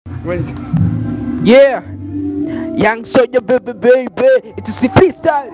Yeah, Young Soldier baby, it's a freestyle.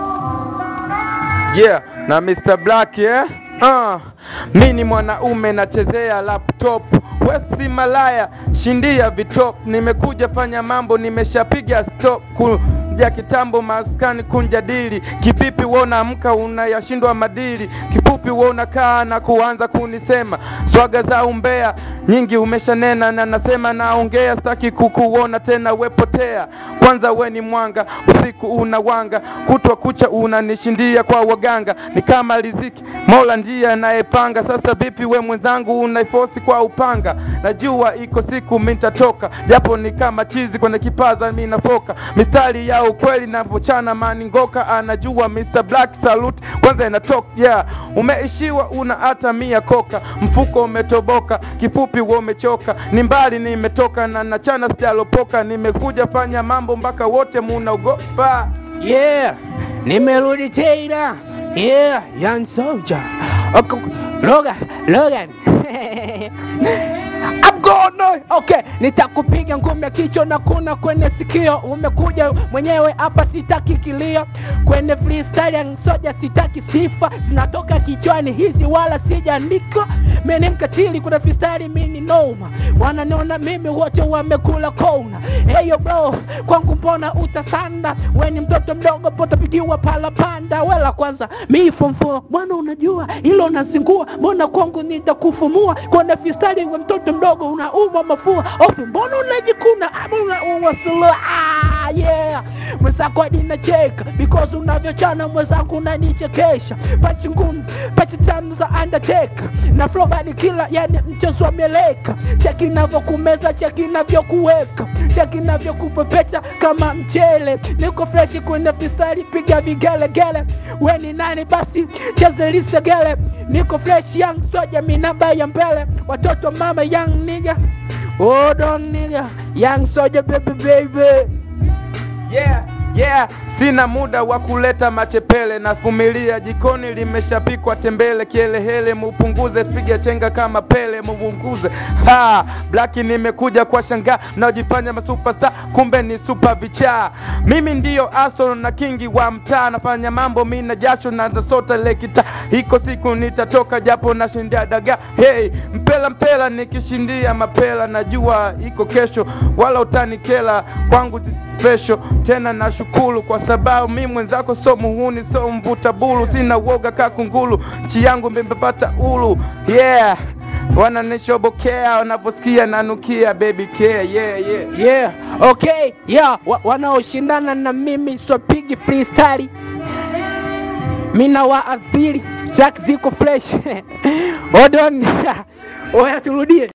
Yeah, na Mr. Black yeah. Mini mwanaume nachezea laptop, wesi malaya shindia vitop. Nimekuja fanya mambo, nimeshapiga stop. Kuja kitambo maskani kunjadili, kipipi wona amka unayashindwa madili. Kifupi wona kaa na kuanza kunisema swaga za umbea nyingi umeshanena, na nasema naongea staki kukuona tena wepotea. Kwanza we ni mwanga, usiku unawanga, kutwa kucha unanishindia kwa waganga. Ni kama riziki Mola njia naepanga, sasa vipi we mwenzangu unaifosi kwa upanga. Najua iko siku mitatoka, japo ni kama chizi kwenye kipaza minafoka. Mistari ya ukweli napochana maningoka, anajua Mr. Black salute kwanza inatoka. Yeah, umeishiwa una hata mia koka, mfuko umetoboka, kifupi umechoka. Ni mbali nimetoka na nachana sijalopoka, nimekuja fanya mambo mpaka wote munaogopa. Yeah, nimerudi tena. Yeah, Young Soldier. Logan. I'm gonna. Okay, nitakupiga ngumi ya kichwa na kuna kwenye sikio. Umekuja mwenyewe hapa sitaki kilio. Kwenye freestyle Young Soldier sitaki sifa, zinatoka kichwani hizi wala sijaandika. Mimi mkatili kuna freestyle mimi noma, wananiona mimi wote wamekula kona. Hey yo bro, kwangu mbona utasanda? We ni mtoto mdogo pota pigiwa pala panda. Wela kwanza mi form 4, bwana unajua hilo nazingua. Mbona kwangu nitakufumua? Kwenye freestyle we mtoto mdogo unauma mafua. Ofu mbona unajikuna? Mbona uwasula? Yeah, mwenzako ninacheka because unavyochana mwenzangu unanichekesha. Pachi ngumu, pachi tamu za Undertaker, na flow badi kila yani mchezo wa meleka. Cheki navyokumeza, cheki navyokuweka, cheki navyokupepeta kama mchele. Niko fresh kwenye freestyle, piga vigelegele. We ni nani basi cheze lisegele. Niko fresh Young Soldier, mi namba ya mbele. Watoto mama young nigga, hold on nigga. Young Soldier baby. Yeah, sina muda wa kuleta machepele, na vumilia jikoni limeshapikwa tembele. Kielehele mupunguze, piga chenga kama Pele mupunguze. Black nimekuja kwa shanga, mnaojifanya masuperstar kumbe ni super vichaa. Mimi ndio aso na kingi wa mtaa, nafanya mambo mimi na jasho na nasota lekita. Iko siku nitatoka japo nashindia daga. Hey, mpela nikishindia mapela, najua iko kesho wala utanikela. Kwangu special tena na shukuru, kwa sababu mimi mwenzako so muhuni so mvuta bulu. Sina woga kakungulu, nchi yangu mbepata ulu. Yeah, wananishobokea wanaposikia nanukia baby care. Yeah, okay. Yeah, wanaoshindana na mimi so pigi freestyle mina waathiri. Jack ziko fresh. Hold on. Oya turudie.